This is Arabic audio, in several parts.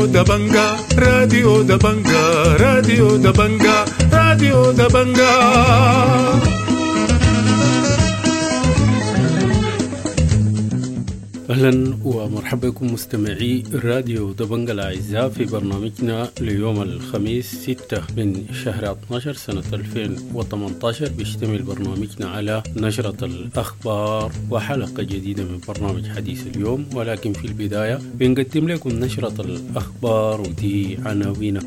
راديو دبنجا راديو دبنجا راديو دبنجا راديو دبنجا. أهلا ومرحبا بكم مستمعي راديو دبنجا الأعزاء في برنامجنا ليوم الخميس 6 من شهر 12 سنة 2018. بيشتمل برنامجنا على نشرة الأخبار وحلقة جديدة من برنامج حديث اليوم، ولكن في البداية بنقدم لكم نشرة الأخبار ودي عناوينها.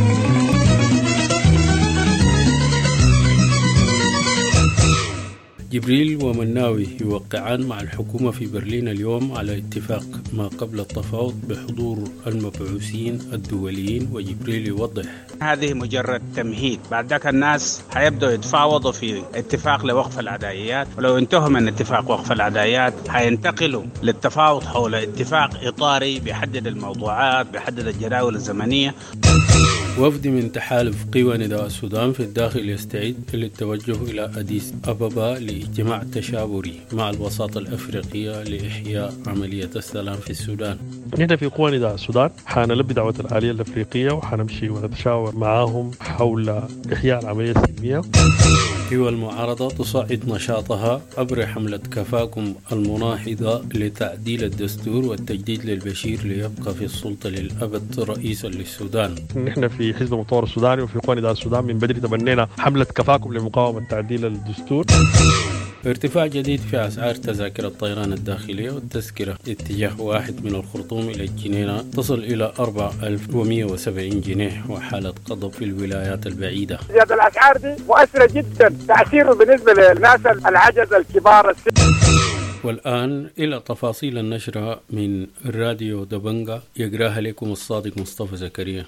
جبريل ومناوي يوقعان مع الحكومة في برلين اليوم على اتفاق ما قبل التفاوض بحضور المبعوثين الدوليين. وجبريل يوضح: هذه مجرد تمهيد، بعد ذلك الناس حيبدأوا يتفاوضوا في اتفاق لوقف العدائيات، ولو انتهوا من اتفاق وقف العدائيات حينتقلوا للتفاوض حول اتفاق إطاري بيحدد الموضوعات، بيحدد الجداول الزمنية. وفد من تحالف قوى نداء السودان في الداخل يستعد للتوجه إلى أديس أبابا لاجتماع تشاوري مع الوساطة الأفريقية لإحياء عملية السلام في السودان. نحن في قوى نداء السودان حنلبي دعوة الآلية الأفريقية وحنمشي ونتشاور معهم حول إحياء العملية السلمية. قوى المعارضة تصعد نشاطها عبر حملة كفاكم المناهضة لتعديل الدستور والتجديد للبشير ليبقى في السلطة للأبد رئيسا للسودان. نحن في حزب المطور السوداني وفي قوى نداء السودان من بدري تبنينا حملة كفاكم لمقاومة تعديل الدستور. ارتفاع جديد في أسعار تذاكر الطيران الداخلية، والتذكرة اتجاه واحد من الخرطوم إلى الجنينة تصل إلى 4170 جنيه، وحالة غضب في الولايات البعيدة. زيادة الأسعار دي مؤثرة جدا، تأثيره بالنسبة للناس العجز الكبار. والآن إلى تفاصيل النشرة من راديو دبنجا، يقراها لكم الصادق مصطفى زكريا.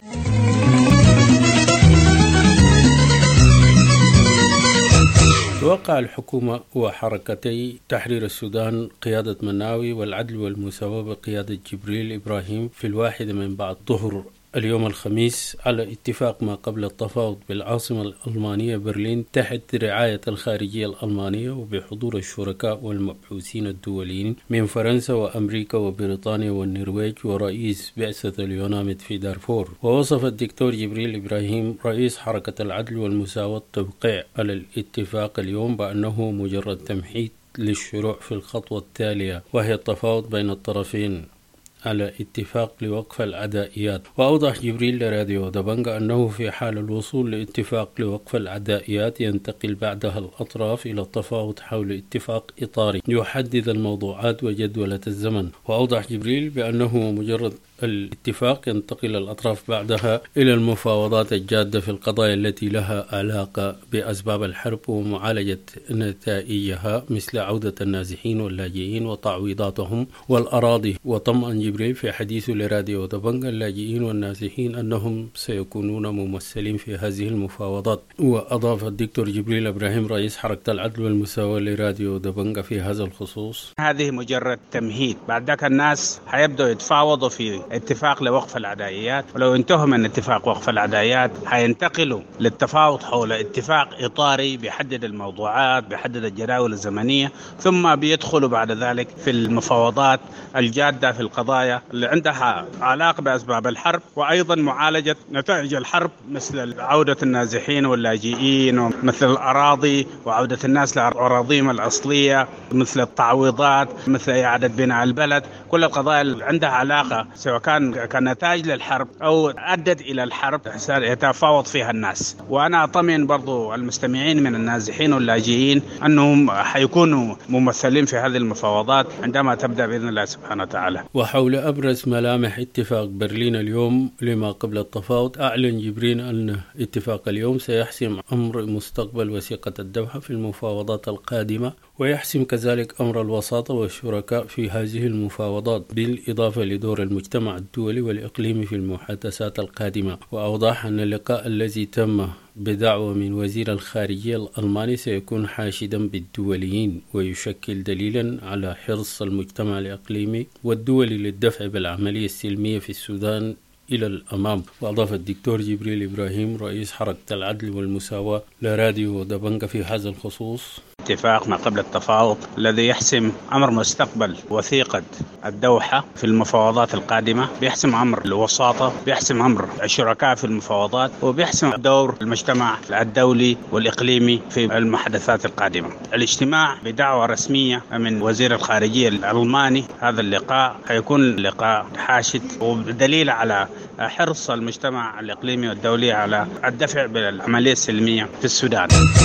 توقع الحكومة وحركتي تحرير السودان قيادة مناوي والعدل والمساواة بقيادة جبريل إبراهيم في 1 من بعد ظهر اليوم الخميس على اتفاق ما قبل التفاوض بالعاصمة الألمانية برلين تحت رعاية الخارجية الألمانية وبحضور الشركاء والمبعوثين الدوليين من فرنسا وأمريكا وبريطانيا والنرويج ورئيس بعثة اليوناميد في دارفور. ووصف الدكتور جبريل إبراهيم رئيس حركة العدل والمساواة التوقيع على الاتفاق اليوم بأنه مجرد تمهيد للشروع في الخطوة التالية، وهي التفاوض بين الطرفين على اتفاق لوقف العدائيات. وأوضح جبريل لراديو دبنجا أنه في حال الوصول لاتفاق لوقف العدائيات ينتقل بعدها الأطراف إلى التفاوض حول اتفاق إطاري يحدد الموضوعات وجدولة الزمن. وأوضح جبريل بأنه مجرد الاتفاق ينتقل الأطراف بعدها إلى المفاوضات الجادة في القضايا التي لها علاقة بأسباب الحرب ومعالجة نتائجها، مثل عودة النازحين واللاجئين وتعويضاتهم والأراضي. وطمأن جبريل في حديثه لراديو دبنجا اللاجئين والنازحين أنهم سيكونون ممثلين في هذه المفاوضات. وأضاف الدكتور جبريل إبراهيم رئيس حركة العدل والمساواة لراديو دبنجا في هذا الخصوص: هذه مجرد تمهيد، بعد ذلك الناس حيبدأوا يتفاوضوا في اتفاق لوقف العدائيات، ولو انتهوا من اتفاق وقف العدائيات حينتقلوا للتفاوض حول اتفاق إطاري بيحدد الموضوعات، بيحدد الجداول الزمنية، ثم بيدخلوا بعد ذلك في المفاوضات الجادة في القضايا اللي عندها علاقة بأسباب الحرب، وأيضا معالجة نتائج الحرب مثل عودة النازحين واللاجئين، ومثل الأراضي وعودة الناس لأراضيهم الأصلية، مثل التعويضات، مثل إعادة بناء البلد. كل القضايا اللي عندها علاقة سواء كان كنتائج للحرب أو أدت إلى الحرب يتفاوض فيها الناس. وأنا أطمئن برضو المستمعين من النازحين واللاجئين أنهم حيكونوا ممثلين في هذه المفاوضات عندما تبدأ بإذن الله سبحانه وتعالى. وحول أبرز ملامح اتفاق برلين اليوم لما قبل التفاوض، أعلن جبريل أن اتفاق اليوم سيحسم أمر مستقبل وثيقة الدفع في المفاوضات القادمة، ويحسم كذلك أمر الوساطة والشركاء في هذه المفاوضات، بالإضافة لدور المجتمع الدولي والإقليمي في المحادثات القادمة. وأوضح أن اللقاء الذي تم بدعوة من وزير الخارجية الألماني سيكون حاشدا بالدوليين، ويشكل دليلا على حرص المجتمع الإقليمي والدولي للدفع بالعملية السلمية في السودان إلى الأمام. وأضاف الدكتور جبريل إبراهيم رئيس حركة العدل والمساواة لراديو دبنجا في هذا الخصوص: اتفاق ما قبل التفاوض الذي يحسم أمر مستقبل وثيقة الدوحة في المفاوضات القادمة، بيحسم أمر الوساطة، بيحسم أمر الشركاء في المفاوضات، وبيحسم دور المجتمع الدولي والإقليمي في المحادثات القادمة. الاجتماع بدعوة رسمية من وزير الخارجية الألماني، هذا اللقاء هيكون لقاء حاشد ودليل على حرص المجتمع الإقليمي والدولي على الدفع بالعملية السلمية في السودان.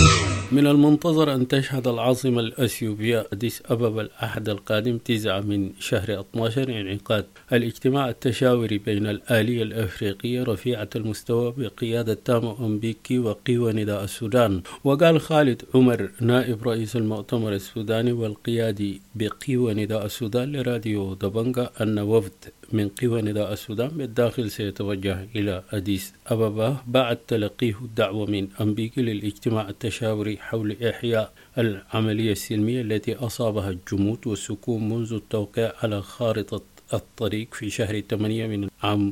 من المنتظر أن تشهد العاصمة الأثيوبية أديس أبابا الأحد القادم 9 من شهر 12 انعقاد الاجتماع التشاوري بين الآلية الأفريقية رفيعة المستوى بقيادة تامو أمبيكي وقوى نداء السودان. وقال خالد عمر نائب رئيس المؤتمر السوداني والقيادي بقوى نداء السودان لراديو دبنجا أن وفد من قوى نداء السودان بالداخل سيتوجه إلى أديس أبابا بعد تلقيه الدعوة من أمبيكي للاجتماع التشاوري حول إحياء العملية السلمية التي أصابها الجمود والسكون منذ التوقيع على خارطة الطريق في شهر 8 من عام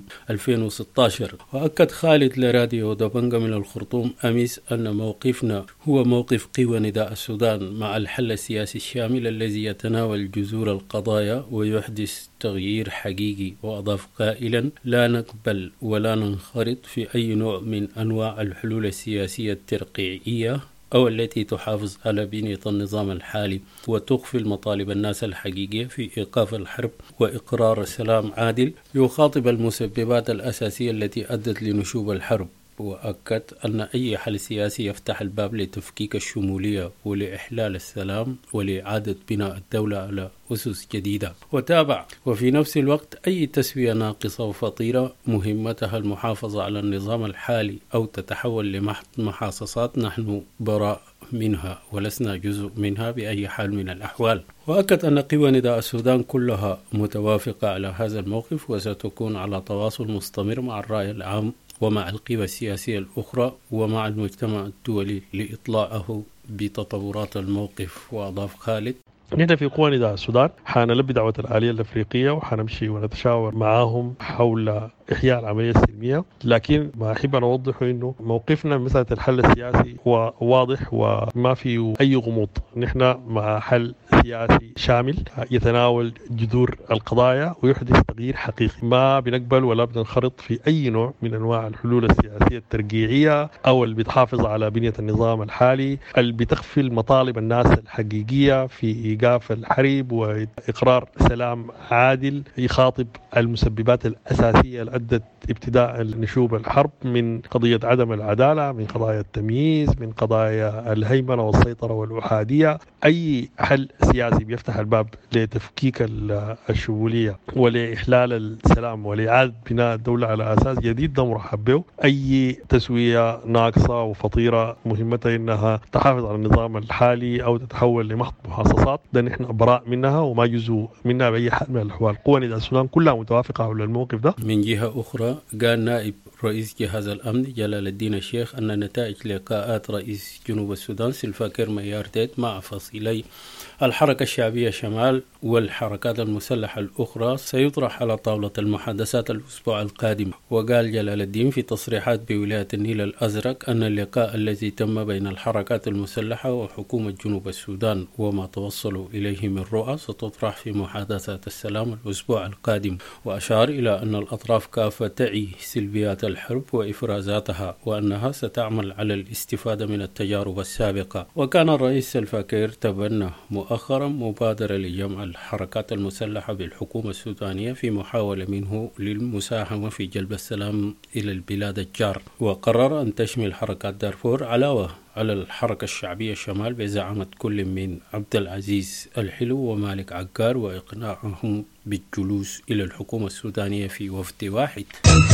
2016. وأكد خالد لراديو دبنجا من الخرطوم أمس أن موقفنا هو موقف قوى نداء السودان مع الحل السياسي الشامل الذي يتناول جذور القضايا ويحدث تغيير حقيقي. وأضاف قائلا: لا نقبل ولا ننخرط في أي نوع من أنواع الحلول السياسية الترقيعية أو التي تحافظ على بنية النظام الحالي وتخفي المطالب الناس الحقيقية في إيقاف الحرب وإقرار سلام عادل يخاطب المسببات الأساسية التي أدت لنشوب الحرب. وأكد أن أي حل سياسي يفتح الباب لتفكيك الشمولية ولإحلال السلام ولإعادة بناء الدولة على أسس جديدة. وتابع: وفي نفس الوقت أي تسوية ناقصة وفطيرة مهمتها المحافظة على النظام الحالي أو تتحول لمحض محاصصات نحن براء منها ولسنا جزء منها بأي حال من الأحوال. وأكد أن قوى نداء السودان كلها متوافقة على هذا الموقف وستكون على تواصل مستمر مع الرأي العام ومع القوى السياسية الأخرى ومع المجتمع الدولي لإطلاعه بتطورات الموقف. وأضاف خالد: نحن في قوى نداء السودان حنلبي دعوة الآلية الأفريقية وحنمشي ونتشاور معاهم حول إحياء العملية السلمية، لكن ما أحب أن أوضحه إنه موقفنا من مسألة الحل السياسي هو واضح وما فيه أي غموض. نحن مع حل سياسي شامل يتناول جذور القضايا ويحدث تغيير حقيقي. ما بنقبل ولا بننخرط في أي نوع من أنواع الحلول السياسية الترقيعية أو اللي بتحافظ على بنية النظام الحالي، اللي بتخفي المطالب الناس الحقيقية في إيقاف الحرب وإقرار سلام عادل يخاطب المسببات الأساسية اللي أدت ابتداء نشوب الحرب، من قضية عدم العدالة، من قضايا التمييز، من قضايا الهيمنة والسيطرة والأحادية. أي حل سياسي بيفتح الباب لتفكيك الشمولية ولإحلال السلام ولإعادة بناء الدولة على أساس جديد ده مرحب به. أي تسوية ناقصة وفطيرة مهمتها إنها تحافظ على النظام الحالي أو تتحول لمحض محاصصات ده نحن براء منها وما جزء منها بأي حال من الأحوال. قوى نداء السودان كلها متوافقة على الموقف ده. من جهة أخرى قال نائب رئيس جهاز الأمن جلال الدين الشيخ أن نتائج لقاءات رئيس جنوب السودان سلفا كير ميارديت مع فصيلي الحركة الشعبية شمال والحركات المسلحة الأخرى سيطرح على طاولة المحادثات الأسبوع القادم. وقال جلال الدين في تصريحات بولاية النيل الأزرق أن اللقاء الذي تم بين الحركات المسلحة وحكومة جنوب السودان وما توصلوا إليه من رؤى ستطرح في محادثات السلام الأسبوع القادم. وأشار إلى أن الأطراف كافة تعي سلبيات الحرب وإفرازاتها وأنها ستعمل على الاستفادة من التجارب السابقة. وكان الرئيس سلفا كير تبنى مؤخرا مبادرة لجمع الحركات المسلحة بالحكومة السودانية في محاولة منه للمساهمة في جلب السلام إلى البلاد الجار. وقرر أن تشمل حركات دارفور علاوة على الحركة الشعبية الشمال بزعامة كل من عبد العزيز الحلو ومالك عقار وإقناعهم بالجلوس إلى الحكومة السودانية في وفد واحد.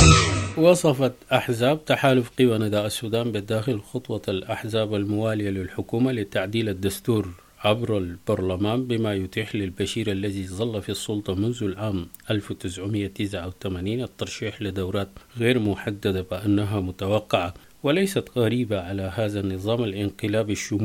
وصفت أحزاب تحالف قوى نداء السودان بالداخل خطوة الأحزاب الموالية للحكومة لتعديل الدستور عبر البرلمان بما يتيح للبشير الذي ظل في السلطة منذ العام 1989 الترشيح لدورات غير محددة بأنها متوقعة وليست غريبة على هذا النظام الانقلابي الشمولي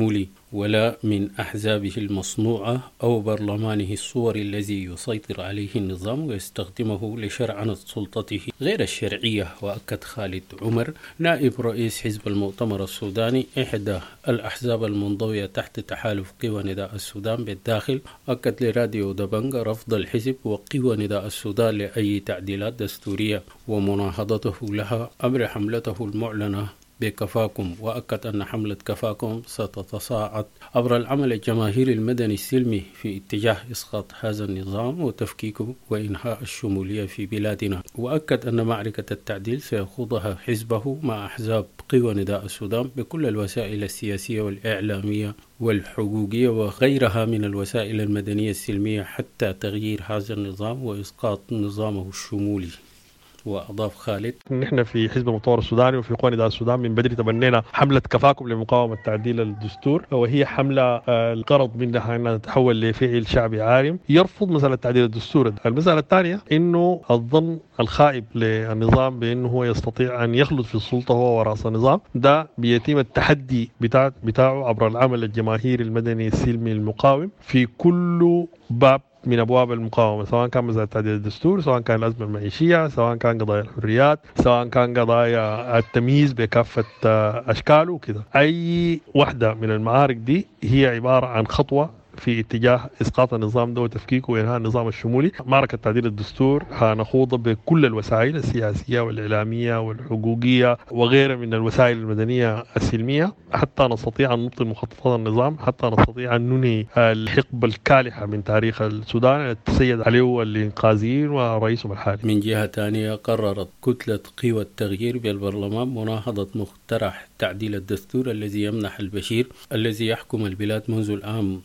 ولا من أحزابه المصنوعة أو برلمانه الصوري الذي يسيطر عليه النظام ويستخدمه لشرعنة سلطته غير الشرعية. وأكد خالد عمر نائب رئيس حزب المؤتمر السوداني إحدى الأحزاب المنضوية تحت تحالف قوى نداء السودان بالداخل، أكد لراديو دبنغ رفض الحزب وقوى نداء السودان لأي تعديلات دستورية ومناهضته لها أمر حملته المعلنة بكفاكم. وأكد أن حملة كفاكم ستتصاعد عبر العمل الجماهيري المدني السلمي في اتجاه إسقاط هذا النظام وتفكيكه وإنهاء الشمولية في بلادنا. وأكد أن معركة التعديل سيخوضها حزبه مع أحزاب قوى نداء السودان بكل الوسائل السياسية والإعلامية والحقوقية وغيرها من الوسائل المدنية السلمية حتى تغيير هذا النظام وإسقاط نظامه الشمولي. وأضاف خالد: نحن في حزب المؤتمر السوداني وفي قوى نداء السودان من بدري تبنينا حملة كفاكم لمقاومة تعديل الدستور، وهي حملة الغرض منها أنها تتحول لفعل شعبي عارم يرفض مسألة تعديل الدستور. المسألة الثانية إنه الظن الخائب للنظام بأنه هو يستطيع أن يخلد في السلطة هو ورأس النظام، ده بيتم التحدي بتاعه عبر العمل الجماهيري المدني السلمي المقاوم في كل باب من أبواب المقاومة، سواء كان مسألة تعديل الدستور، سواء كان الأزمة المعيشية، سواء كان قضايا الحريات، سواء كان قضايا التمييز بكافة أشكاله وكذا. أي واحدة من المعارك دي هي عبارة عن خطوة في اتجاه إسقاط النظام ده وتفكيكه وإنهاء النظام الشمولي. معركة تعديل الدستور هنخوض بكل الوسائل السياسية والإعلامية والحقوقية وغيرها من الوسائل المدنية السلمية حتى نستطيع أن نبطل مخططات النظام، حتى نستطيع أن ننهي الحقبة الكالحة من تاريخ السودان التي تسيد عليه الإنقاذيين ورئيسهم الحالي. من جهة ثانية قررت كتلة قوى التغيير بالبرلمان مناهضة مقترح تعديل الدستور الذي يمنح البشير الذي يحكم البلاد منذ العام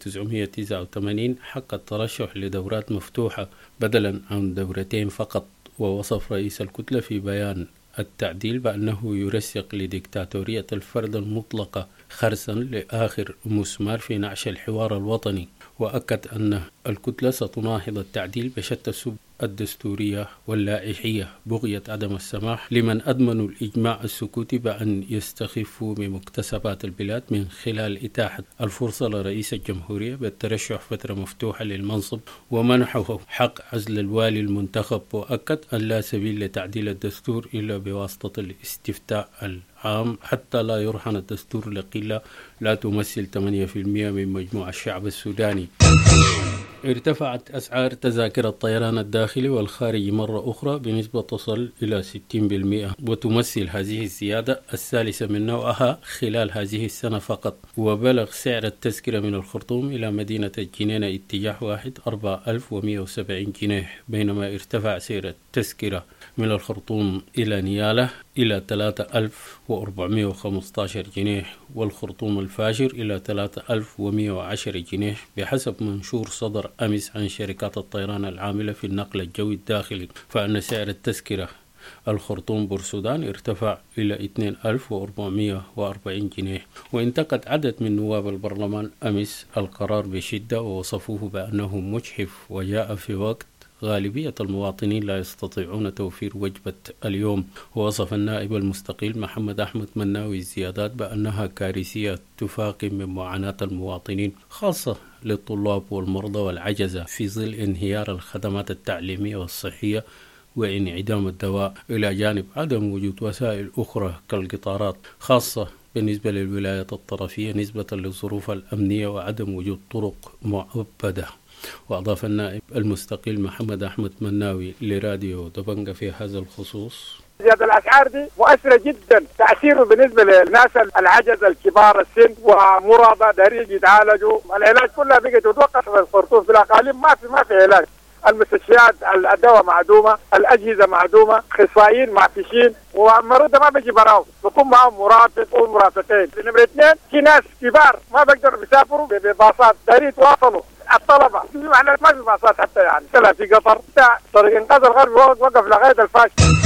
1989 حق الترشح لدورات مفتوحة بدلا عن دورتين فقط. ووصف رئيس الكتلة في بيان التعديل بأنه يرسخ لديكتاتورية الفرد المطلقة خرسا لآخر مسمار في نعش الحوار الوطني. وأكد أن الكتلة ستناهض التعديل بشتى السبل الدستورية واللائحية بغية عدم السماح لمن أدمنوا الإجماع السكوتي بأن يستخفوا بمكتسبات البلاد من خلال إتاحة الفرصة لرئيس الجمهورية بالترشح فترة مفتوحة للمنصب ومنحه حق عزل الوالي المنتخب. وأكد أن لا سبيل لتعديل الدستور إلا بواسطة الاستفتاء العام حتى لا يرهن الدستور لقلة لا تمثل 8% من مجموع الشعب السوداني. ارتفعت أسعار تذاكر الطيران الداخلي والخارجي مرة أخرى بنسبة تصل إلى 60%، وتمثل هذه الزيادة الثالثة من نوعها خلال هذه السنة فقط. وبلغ سعر التذكرة من الخرطوم إلى مدينة الجنينة اتجاه واحد 4170 جنيه، بينما ارتفع سعر التذكرة من الخرطوم إلى نيالة إلى 3415 جنيه، والخرطوم الفاجر إلى 3110 جنيه بحسب منشور صدر أمس عن شركات الطيران العاملة في النقل الجوي الداخلي. فإن سعر التذكرة الخرطوم بورسودان ارتفع إلى 2440 جنيه. وانتقد عدد من نواب البرلمان أمس القرار بشدة ووصفوه بأنه مجحف وجاء في وقت غالبية المواطنين لا يستطيعون توفير وجبة اليوم. ووصف النائب المستقيل محمد أحمد مناوي الزيادات بأنها كارثية تفاقم من معاناة المواطنين خاصة للطلاب والمرضى والعجزة في ظل انهيار الخدمات التعليمية والصحية وانعدام الدواء، إلى جانب عدم وجود وسائل أخرى كالقطارات خاصة بالنسبة للولايات الطرفية نسبة للظروف الأمنية وعدم وجود طرق معبدة. وأضاف النائب المستقيل محمد أحمد مناوي لراديو دبنغ في هذا الخصوص: زيادة الأسعار دي مؤثرة جدا، تأثيره بالنسبة للناس العجز الكبار السن ومرضى دارين يتعالجوا، العلاج كلها بقت تتوقف في الخرطوم، في الأقاليم ما في علاج، المستشفيات الدواء معدومة، الأجهزة معدومة، اخصائيين معفشين، والمريض ما بيجي براو، بيكون معهم مرافق ومرافقين. نمرة 2 في ناس كبار ما بيقدروا يسافروا بباصات، دارين يتواصلوا الطلبة ما في باصات حتى، يعني طلع في قطر طريق إنقاذ الغرب وقف لغاية الفاشل.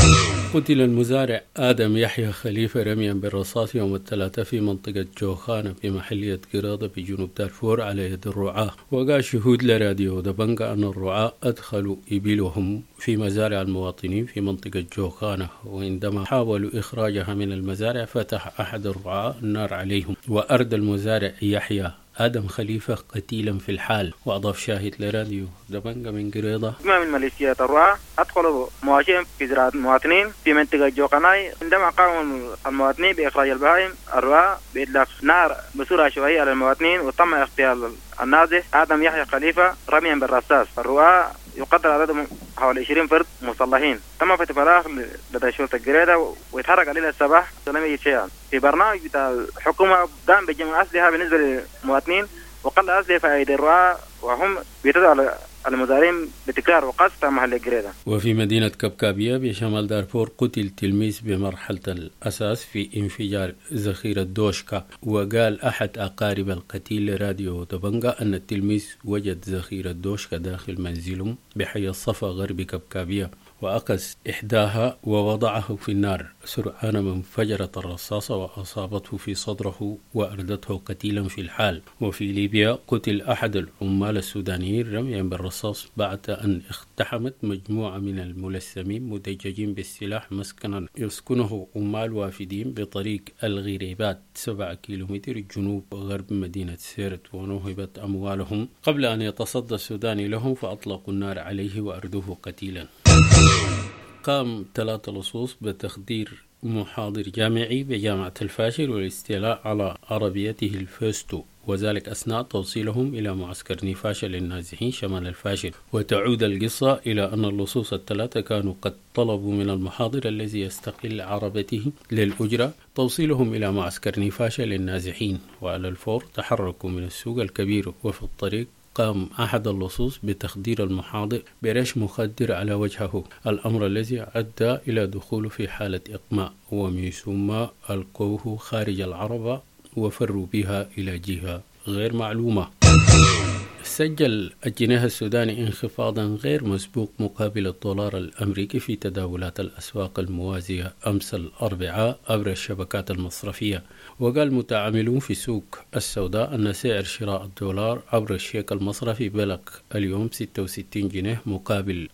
قتل المزارع آدم يحيى خليفة رميا بالرصاص يوم الثلاثاء في منطقة جوخانة في محلية قرادة في جنوب دارفور على يد الرعاة. وقال شهود لراديو دبنجا أن الرعاة أدخلوا إبلهم في مزارع المواطنين في منطقة جوخانة، وعندما حاولوا إخراجها من المزارع فتح أحد الرعاة النار عليهم وأردى المزارع يحيى آدم خليفة قتيلا في الحال. وأضاف شاهد لراديو دبنجا من قريضة: من ميليشيات الرعاة أدخلوا مواشين في زراعة المواطنين في منطقة جوقناي. عندما قاموا المواطنين بإخراج البهائم، الرعاة بإطلاق نار بصورة عشوائية على المواطنين، وتم اغتيال النازح آدم يحيى خليفة رميا بالرصاص. الرعاة يقدر عددهم حوالي 20 فرد مسلحين. تم فتح فراغ لدى شرطة القريدة ويتحرك على الصباح لم يجد شيئا. في برنامج بتاع الحكومة قام بجمع أسلحة بالنسبة للمواطنين وقل أسلحة في أيدي الرعاة، وهم بيتدعوا على المزارعين بتكرار وقصف محل القريدة. وفي مدينة كبكابية بشمال دارفور قتل تلميذ بمرحلة الأساس في انفجار ذخيرة دوشكا. وقال أحد أقارب القتيل لراديو دبنجا أن التلميذ وجد ذخيرة دوشكا داخل منزلهم بحي الصفا غرب كبكابية، وأخذ إحداها ووضعه في النار. سرعان ما انفجرت الرصاصة وأصابته في صدره وأردته قتيلا في الحال. وفي ليبيا قتل أحد العمال السودانيين رميا بالرصاص بعد أن اقتحمت مجموعة من الملثمين مدججين بالسلاح مسكنا يسكنه عمال وافدين بطريق الغريبات 7 كيلومتر جنوب غرب مدينة سيرت، ونهبت أموالهم قبل أن يتصدى السوداني لهم فأطلقوا النار عليه وأردوه قتيلا. قام 3 لصوص بتخدير محاضر جامعي بجامعة الفاشر والاستيلاء على عربيته الفوستو، وذلك أثناء توصيلهم إلى معسكر نفاشة للنازحين شمال الفاشر. وتعود القصة إلى أن اللصوص ال3 كانوا قد طلبوا من المحاضر الذي يستقل عربته للأجرة توصيلهم إلى معسكر نفاشة للنازحين، وعلى الفور تحركوا من السوق الكبير. وفي الطريق قام أحد اللصوص بتخدير المحاضر برش مخدر على وجهه، الأمر الذي أدى إلى دخوله في حالة إقماع، ومن ثم ألقوه خارج العربة وفروا بها إلى جهة غير معلومة. سجل الجنيه السوداني انخفاضا غير مسبوق مقابل الدولار الأمريكي في تداولات الأسواق الموازية أمس الأربعاء عبر الشبكات المصرفية. وقال متعاملون في سوق السوداء أن سعر شراء الدولار عبر الشيك المصرفي بلغ اليوم 66 جنيه مقابل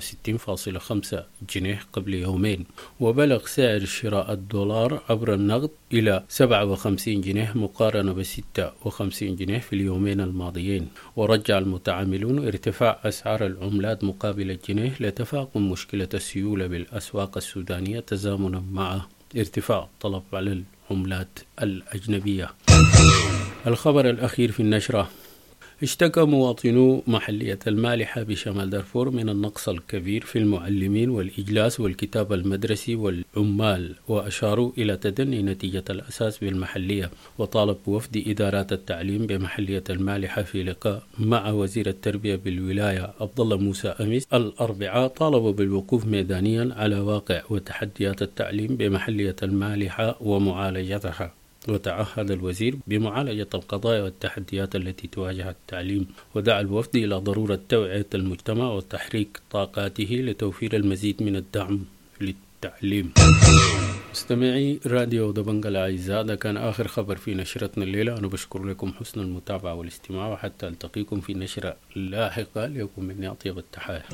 64.5 جنيه قبل يومين، وبلغ سعر شراء الدولار عبر النقد إلى 57 جنيه مقارنة ب 56 جنيه في اليومين الماضيين. ورجع المتعاملون ارتفاع أسعار العملات مقابل الجنيه لتفاقم مشكلة السيولة بالأسواق السودانية تزامنا مع ارتفاع الطلب على العملات الأجنبية. الخبر الأخير في النشرة: اشتكى مواطنو محلية المالحة بشمال دارفور من النقص الكبير في المعلمين والإجلاس والكتاب المدرسي والعمال، وأشاروا إلى تدني نتيجة الأساس بالمحلية. وطالب وفد إدارات التعليم بمحلية المالحة في لقاء مع وزير التربية بالولاية عبد الله موسى أميس الأربعاء طالبوا بالوقوف ميدانيا على واقع وتحديات التعليم بمحلية المالحة ومعالجتها. وتعهد الوزير بمعالجة القضايا والتحديات التي تواجه التعليم، ودعا الوفد إلى ضرورة توعية المجتمع وتحريك طاقاته لتوفير المزيد من الدعم للتعليم. مستمعي راديو دبنجا الأعزاء، هذا كان آخر خبر في نشرتنا الليلة. أنا بشكر لكم حسن المتابعة والاستماع، وحتى ألتقيكم في نشرة لاحقة. لكم مني أطيب التحايا.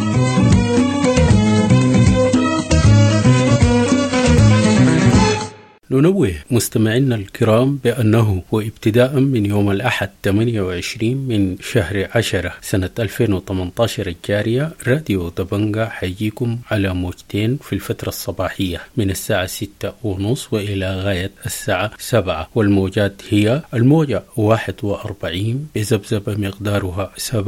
ننوه مستمعينا الكرام بأنه وابتداء من يوم الأحد 28 من شهر 10 سنة 2018 الجارية، راديو دبنجا حيجيكم على موجتين في الفترة الصباحية من الساعة 6:30 وإلى غاية الساعة 7. والموجات هي الموجة 41 بذبذبة مقدارها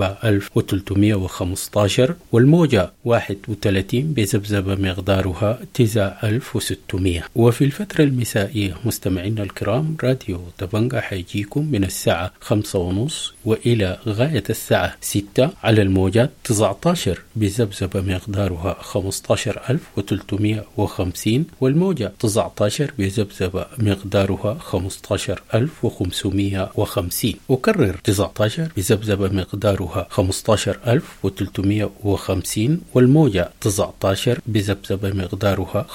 7315، والموجة 31 بذبذبة مقدارها 9600. وفي الفترة المسائية أعزائي مستمعينا الكرام، راديو دبنجة حيجيكم من الساعة 5:30 وإلى غاية الساعة 6 على الموجات 19 بذبذبة مقدارها 15350 والموجة 19 بذبذبة مقدارها 15550. أكرر 19 بذبذبة مقدارها 15350 والموجة 19 بذبذبة مقدارها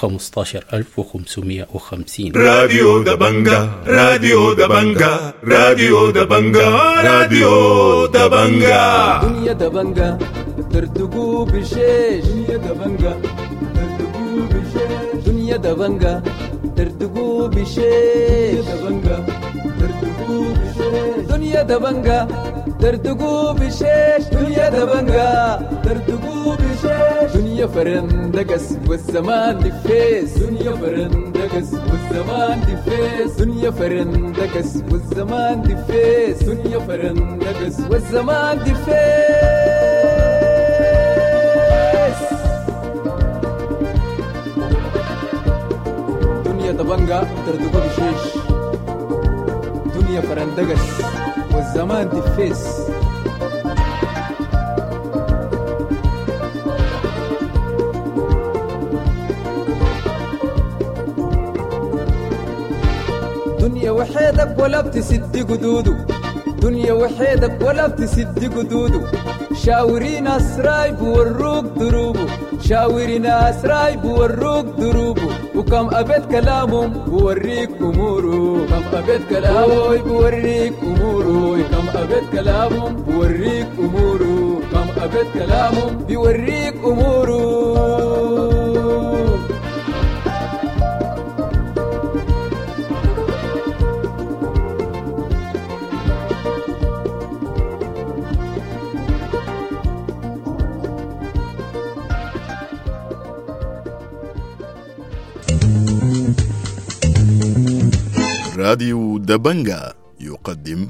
15550. راديو دبنجة، راديو دبنجة، راديو دبنجة، راديو دبنجة. دنيا دبنجة ترتقو بشيش، دنيا دبنجة ترتقو بشيش، دنيا دبنجة ترتقو بشيش، دنيا دبنجة ترتقو بشيش، دنيا دبنجة ترتقو بشيش، دنيا فرندقس والزمان دفيس، دنيا فرندقس والزمان دفيس، دنيا فرندقس والزمان دفيس، دنيا فرندقس والزمان دفيس. دنيا دبنجة ترتقو بشيش، دنيا فرندقس والزمان دفيس. دنيا وحيدك ولا بتسد قدودو، دنيا وحيدك ولا بتسد قدودو، شاورين أسراي بوروك دروبو، شاورين أسراي بوروك دروبو، وكم أبد كلامهم بوريك أمورو، كم أبد كلامهم بوريك أمورو، كم أبد كلامهم بوريك أمورو، كم أبد كلامهم بوريك أمورو. راديو دبنجة يقدم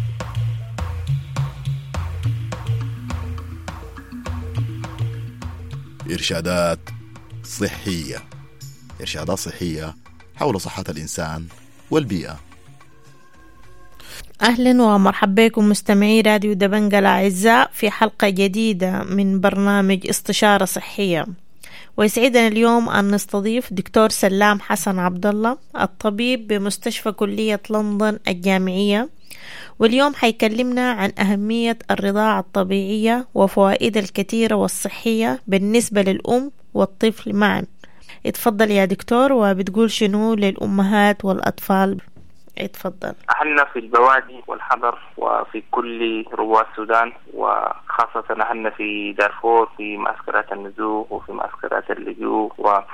إرشادات صحية، إرشادات صحية حول صحة الإنسان والبيئة. أهلا ومرحبا بكم مستمعي راديو دبنجة الأعزاء في حلقة جديدة من برنامج استشارة صحية. ويسعدنا اليوم أن نستضيف دكتور سلام حسن عبد الله، الطبيب بمستشفى كلية لندن الجامعية، واليوم حيكلمنا عن أهمية الرضاعة الطبيعية وفوائدها الكثيرة والصحية بالنسبة للأم والطفل معا. اتفضل يا دكتور، وبتقول شنو للأمهات والأطفال؟ اتفضل. أهلنا في البوادي والحضر وفي كل ربوع السودان، وخاصة أهلنا في دارفور في معسكرات النزوح وفي معسكرات اللجوء.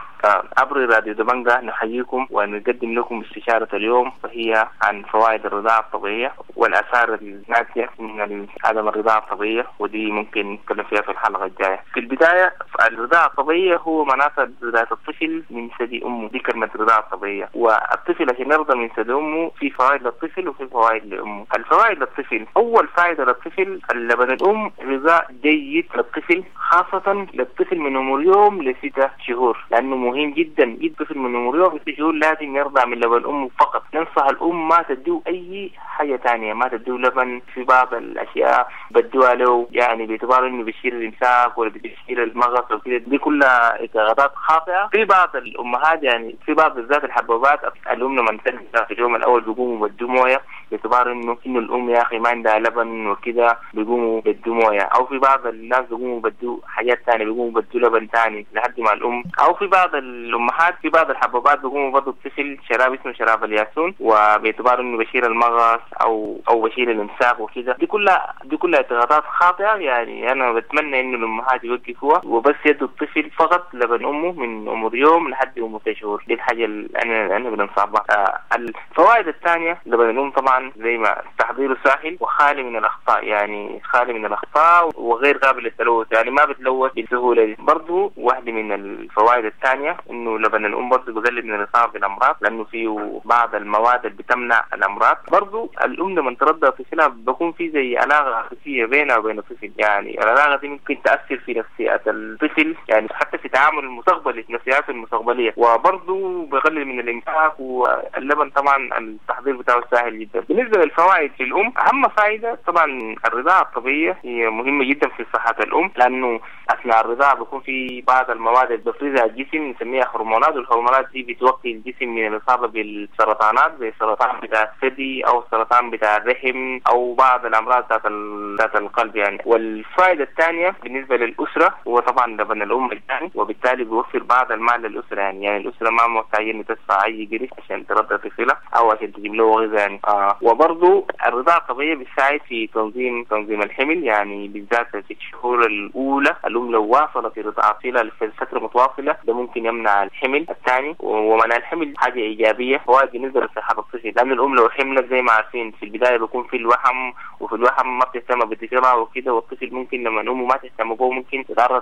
وعبر راديو دبنجة نحييكم ونقدم لكم استشارة اليوم، وهي عن فوائد الرضاعة الطبيعية والآثار الناتجة من عدم الرضاعة الطبيعية، ودي ممكن نتكلم فيها في الحلقة الجاية. في البداية الرضاعة الطبيعية هو مناطق رضاعة الطفل من ثدي أمه، دي كلمة رضاعة طبيعية. والطفل عشان يرضى من ثدي أمه في فوائد للطفل وفي فوائد لأمه. الفوائد للطفل، أول فائدة للطفل اللبن الأم غذاء جيد للطفل، خاصة للطفل من عمر يوم ل6 شهور، لأنه مهم جدا جدا. الطفل من عمر يوم ل6 شهور لازم يرضع من لبن أمه فقط. ننصح الأم ما تديه أي حاجة تانية، ما تديه لبن. في بعض الأشياء بدوها له يعني باعتبار إنه بيشير الإمساك ولا بيشير المغص وكده، دي كلها إعتقادات خاطئة. في بعض الأمهات يعني في بعض بالذات الحبوبات الأم لما تنسى في اليوم الأول بيقوموا بدو مويه باعتبار إنه الأم يا أخي ما عندها لبن وكده، بيقوموا بدو مويه. أو في بعض الناس بيقوموا بدو حاجات تانية، بيقوموا بدو لبن تاني لحد ما الأم. أو في بعض الأمهات في بعض الحبوبات بيقوموا بدو الطفل شراب اسمه شراب الياسون، وباعتبار إنه بشير المغص أو بشير الإمساك وكده. دي كلها اعتقادات خاطئة. يعني أنا بتمنى إنه الأمهات يوقفوها وبس يدوا الطفل فقط لبن أمه من عمر يوم لحد عمر 6 شهور. دي الحاجة اللي أنا بنصح بها. الفوائد الثانية لبن الأم طبعا طبعا زي ما تحضيره سهل وخالي من الأخطاء، يعني خالي من الأخطاء وغير قابل للتلوث، يعني ما بتلوث بسهولة دي. برضو واحدة من الفوائد الثانية إنه لبن الأم برضو بقلل من الإصابة بالأمراض، لأنه فيه بعض المواد اللي بتمنع الأمراض. برضو الأم لما ترضع طفلها بكون في زي علاقة عاطفية بينها وبين الطفل، يعني العلاقة دي ممكن تأثر في نفسيات الطفل، يعني حتى في تعامل المستقبلي، نفسياته المستقبلية. وبرضو بقلل من الإنفاق، واللبن طبعا التحضير بتاعه سهل جدا. بالنسبة للفوائد في الأم، أهم فائدة طبعا الرضاعة الطبيعية هي مهمة جدا في صحة الأم، لأنه أثناء الرضاعة بيكون في بعض المواد اللي بتفرزها الجسم نسميها هرمونات، والهرمونات دي بتوقي الجسم من الإصابة بالسرطانات زي السرطان بتاع الثدي أو السرطان بتاع الرحم أو بعض الأمراض ذات القلب يعني. والفائدة الثانية بالنسبة للأسرة هو طبعا لبن الأم مجاني، وبالتالي بيوفر بعض المال للأسرة، يعني الأسرة ما محتاجة إنه تدفع أي قرش عشان ترضع طفلها أو عشان تجيب له غذاء يعني. وبرضو الرضاعة الطبيعية بتساعد في تنظيم الحمل، يعني بالذات في الشهور الأولى الأم لو واصلت الرضاعة طويلة لفترة متواصلة ده ممكن يمنع الحمل الثاني. ومنع الحمل حاجة إيجابية فوائد بالنسبة لصحة الطفل، لأن الأم لو حملت زي ما عارفين في البداية بيكون في الوحم، وفي الوحم ما بتهتم بطفلها وكده، والطفل ممكن لما أمه ما تهتم به ممكن يتعرض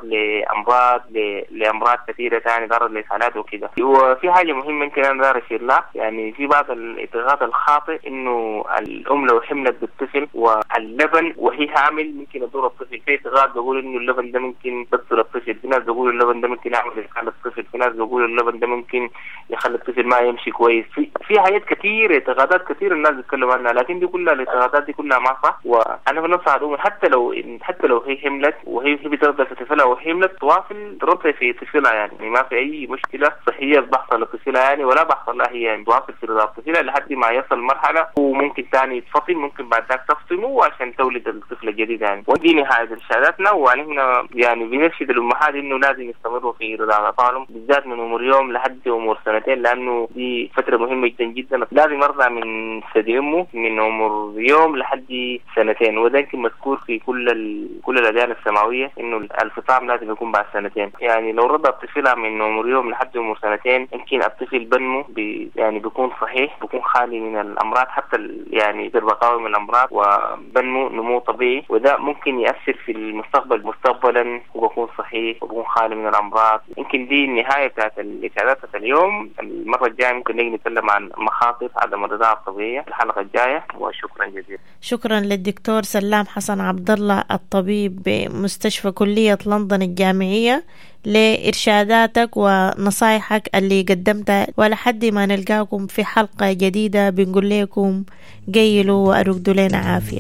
لأمراض كثيرة ثاني، يتعرض لإسهالات وكده. وفي حاجة مهمة يمكن أنا دار أشير لها، يعني في بعض الاعتقاد الخاطئ إنه الأم لو حملت بالطفل واللبن وهي حامل ممكن يضر الطفل. في اعتقاد بيقول إنه اللبن ده ممكن يضر الطفل، في ناس بيقول اللبن ده ممكن يعمل إسهال الطفل، في ناس بيقول اللبن ده ممكن يخلي الطفل ما يمشي كويس. في حاجات كثير، اعتقادات كثير الناس بيتكلموا عنها، لكن دي كلها الاعتقادات دي كلها ما صح. وأنا بنصح الأم حتى لو هي حملت وهي بترضع في طفلها وحملت تواصل ترضع في طفلها، يعني ما في أي مشكلة صحية بحصل لطفلها يعني، ولا بحصل لها هي، يعني تواصل في رضاعة طفلها لحد ما يصل مرحلة وممكن ثاني يتفصل، ممكن بعد ذاك تفصمه عشان تولد الطفل الجديد يعني. ودي نهاية إرشاداتنا، ونحن يعني بنرشد الأمهات إنه لازم يستمروا في رضاعة أطفالهم بالذات من عمر يوم لحد عمر سنتين، لأنه دي فترة مهمة جدا جدا. لازم يرضع من ثدي أمه من عمر يوم لحد سنتين، وده يمكن مذكور في كل الأديان السماوية إنه الفطام لازم يكون بعد سنتين. يعني لو رضع طفلها من عمر يوم لحد عمر سنتين يمكن الطفل بنمو يعني بيكون صحيح، بيكون خالي من الأمراض، حتى يعني بقاوم من الأمراض وبنمو نمو طبيعي، وده ممكن يأثر في المستقبل مستقبلا وبكون صحيح وبكون خالي من الأمراض. يمكن دي النهاية بتاعت الإشارات اليوم. المرة الجاية ممكن نيجي نتكلم عن مخاطر عدم الرضاعة الطبيعية الحلقة الجاية. وشكرا جزيلا. شكرا للدكتور سلام حسن عبد الله الطبيب بمستشفى كلية لندن الجامعية لإرشاداتك ونصايحك اللي قدمتها، ولحد ما نلقاكم في حلقة جديدة بنقول لكم قيلوا وأرقدوا لنا عافية.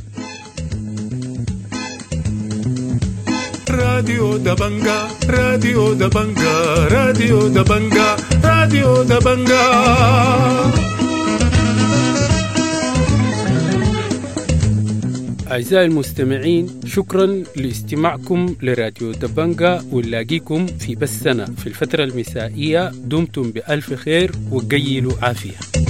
راديو دبنجا راديو دبنجا راديو دبنجا راديو دبنجا. أعزائي المستمعين، شكرا لاستماعكم لراديو دبنجا، ونلاقيكم في بثنا في الفترة المسائية. دمتم بألف خير وقيلوا عافية.